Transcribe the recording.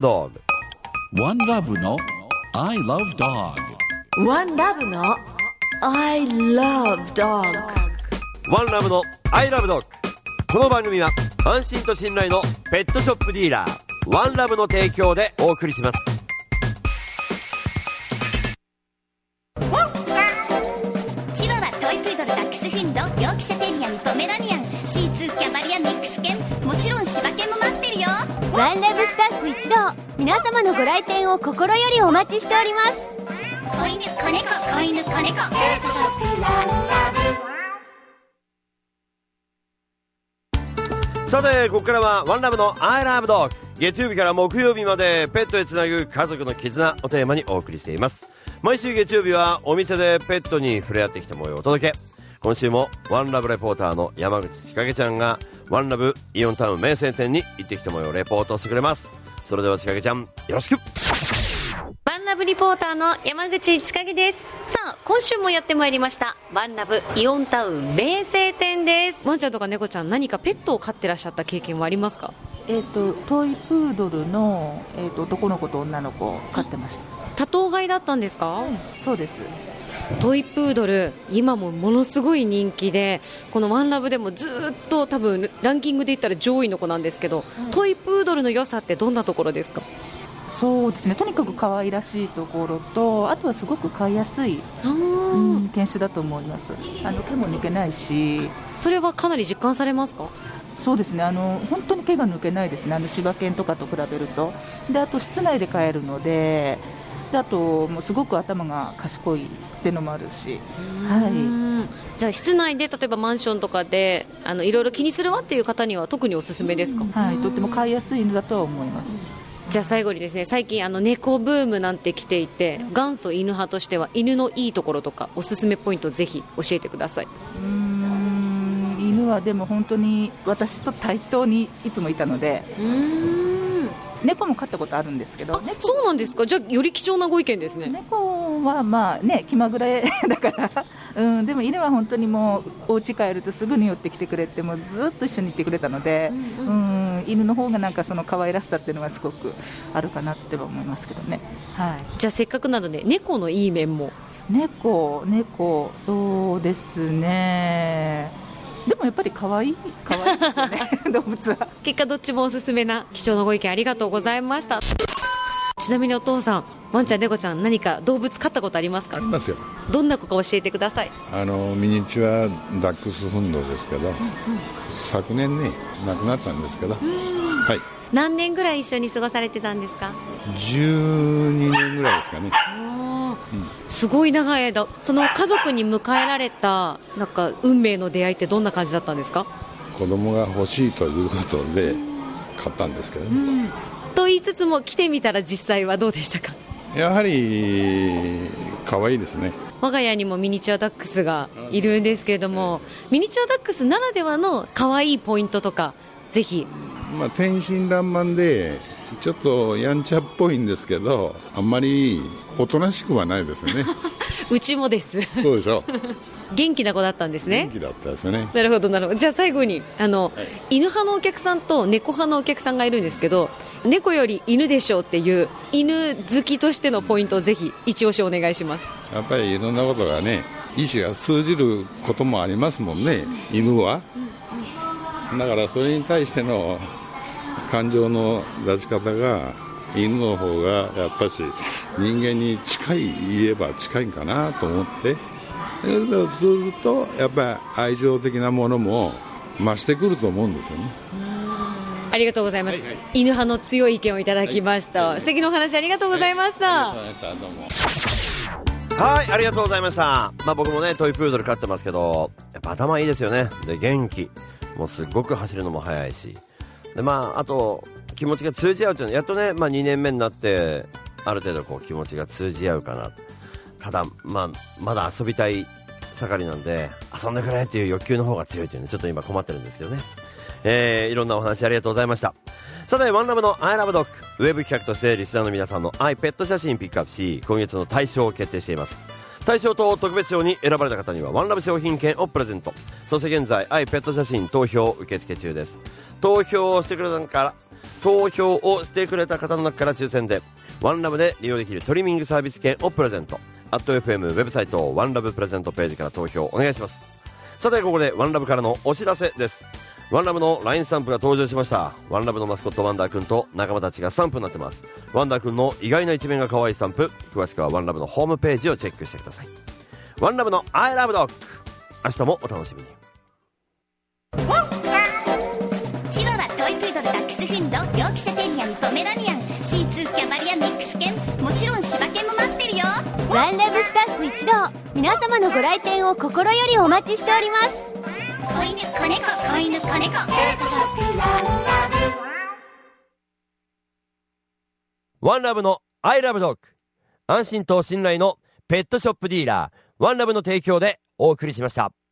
Dog。 One Love の I Love Dog。 One Love の I Love Dog。 One Love の I Love Dog。 この番組は安心と信頼のペットショップディーラーワンラブの提供でお送りします。 チワワ、トイプードル、ダックスフンド、ヨークシャテリアン、ポメラニアン、シーツー、キャバリア、ミックス犬、もちろん柴犬も待ってるよ。 ワンラブスタッフ一同、皆様のご来店を心よりお待ちしております。 子犬、子猫、子犬、子猫、ペットショップワンラブ。さてここからはワンラブの I Love Dog。 月曜日から木曜日までペットへつなぐ家族の絆をテーマにお送りしています。毎週月曜日はお店でペットに触れ合ってきた模様をお届け。今週もワンラブレポーターの山口千景ちゃんがワンラブイオンタウン名店店に行ってきた模様をレポートしてくれます。それでは千景ちゃんよろしく。 ワンラブリポーターの山口千景です。さあ今週もやってまいりましたワンラブイオンタウン名声店です。ワンちゃんとか猫ちゃん、何かペットを飼ってらっしゃった経験はありますか？ トイプードルの、男の子と女の子を飼ってました。 多頭飼いだったんですか？ そうです。 トイプードル今もものすごい人気で、このワンラブでもずっと多分ランキングで言ったら上位の子なんですけど、トイプードルの良さってどんなところですか？ そうですね、とにかく可愛らしいところと、あとはすごく飼いやすい、犬種だと思います。毛も抜けないし。 それはかなり実感されますか？ そうですね、本当に毛が抜けないですね、柴犬とかと比べると。であと室内で飼えるので、あともうすごく頭が賢いっていうのもあるし、はい、 じゃあ室内で例えばマンションとかでいろいろ気にするわっていう方には特におすすめですか？ はい、とっても飼いやすい犬だとは思います。 じゃあ最後にですね、最近猫ブームなんて来ていて、元祖犬派としては犬のいいところとかおすすめポイントをぜひ教えてください。 犬はでも本当に私と対等にいつもいたので、猫も飼ったことあるんですけど。 そうなんですか。じゃあより貴重なご意見ですね。 猫はまあね気まぐれだから、でも犬は本当にもうお家帰るとすぐに寄ってきてくれて、もうずっと一緒にいてくれたので、犬の方がなんかその可愛らしさっていうのはすごくあるかなって思いますけどね。はい、 じゃあせっかくなので猫のいい面も。 猫そうですね、でもやっぱり可愛いですよね動物は。 結果どっちもおすすめな貴重なご意見ありがとうございました。ちなみにお父さん、ワンちゃん猫ちゃん何か動物飼ったことありますか？ ありますよ。 どんな子か教えてください。 ミニチュアダックスフンドですけど、昨年ね亡くなったんですけど、はい、 何年ぐらい一緒に過ごされてたんですか ？12年ぐらいですかね。 すごい長い間、その家族に迎えられたなんか運命の出会いってどんな感じだったんですか？ 子供が欲しいということで買ったんですけどね、 と言いつつも来てみたら実際はどうでしたか？ やはり可愛いですね。 我が家にもミニチュアダックスがいるんですけれども、ミニチュアダックスならではの可愛いポイントとかぜひ。 天真爛漫でちょっとやんちゃっぽいんですけど、あんまりおとなしくはないですよねうちもですそうでしょ元気な子だったんですね。 元気だったですよね。 なるほどなるほど。じゃあ最後に犬派のお客さんと猫派のお客さんがいるんですけど、猫より犬でしょうっていう犬好きとしてのポイントをぜひ一押しお願いします。 やっぱりいろんなことがね、意思が通じることもありますもんね、犬は。だからそれに対しての感情の出し方が犬の方がやっぱし人間に近い、言えば近いんかなと思って、そうするとやっぱり愛情的なものも増してくると思うんですよね。 ありがとうございます、はいはい、犬派の強い意見をいただきました、はいはい、素敵なお話ありがとうございました、 はい、ありがとうございました。僕もねトイプードル飼ってますけど、やっぱ頭いいですよね。で元気、もうすごく走るのも速いし、であと気持ちが通じ合うというのはやっとね、2年目になってある程度こう気持ちが通じ合うかな。ただまだ遊びたい盛りなんで、遊んでくれっていう欲求の方が強いというね、ちょっと今困ってるんですけどね。いろんなお話ありがとうございました。さてワンラブの I Love Dog ウェブ企画としてリスナーの皆さんの愛ペット写真ピックアップし、今月の大賞を決定しています。大賞と特別賞に選ばれた方にはワンラブ商品券をプレゼント。そして現在愛ペット写真投票受付中です。投票をしてくれた投票をしてくれた方の中から抽選でワンラブで利用できるトリミングサービス券をプレゼント。@FM ウェブサイトワンラブプレゼントページから投票お願いします。さてここでワンラブからのお知らせです。ワンラブの LINE スタンプが登場しました。ワンラブのマスコットワンダーくんと仲間たちがスタンプになってます。ワンダーくんの意外な一面が可愛いスタンプ、詳しくはワンラブのホームページをチェックしてください。ワンラブの I love dog、 明日もお楽しみに。 チワワ、トイプードル、ダックスフンド、ヨークシャテリアにポメラニアン、シーツー、キャバリア、ミックス犬、もちろん柴犬も待ってるよ。 ワンラブスタッフ一同、皆様のご来店を心よりお待ちしております。 子犬、子猫、子犬、子猫、ペットショップワンラブ。 ワンラブの I love dog、 安心と信頼のペットショップディーラーワンラブの提供でお送りしました。